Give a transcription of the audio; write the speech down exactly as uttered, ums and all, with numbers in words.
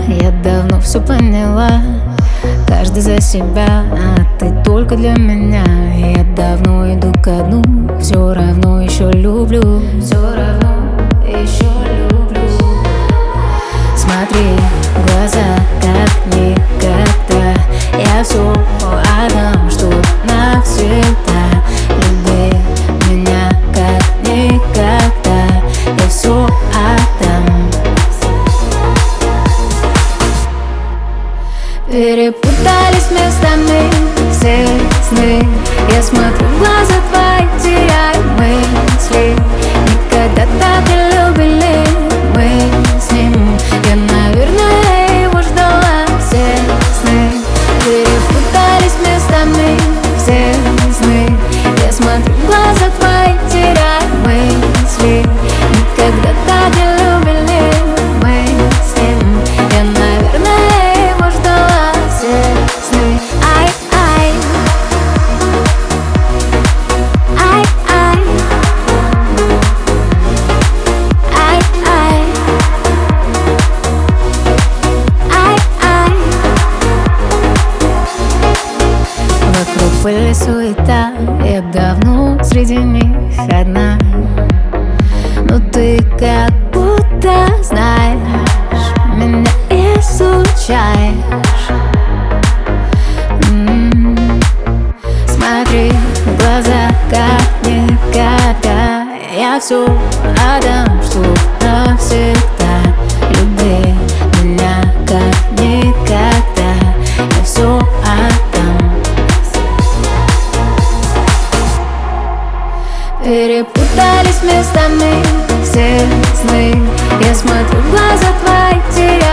Я давно все поняла, каждый за себя, а ты только для меня. Я давно иду ко дну, все равно еще люблю, все равно еще люблю. Смотри в глаза, как никогда. Я все отдам, что навсегда. Люби меня, как никогда. Я все отдам. Перепутались местами все сны. Я смотрю в глаза твои, теряю мысли. Никогда так не любили мы с ним. Я, наверное, его ждала все сны. Перепутались местами все сны. Я смотрю в глаза твои, теряю мысли. Никогда так не любили мы с ним. Я, наверное, его ждала все сны. Ай, ай, ай, ай, ай, ай, ай, ай. Вокруг пыль и суета, я давно среди них одна. Но ты как будто знаешь, меня изучаешь. М-м-м. Смотри в глаза, как никогда. Я все отдам, что навсегда. Люби меня, как никогда. Я все отдам. Перепутались местами все сны. Я смотрю в глаза твои, теряю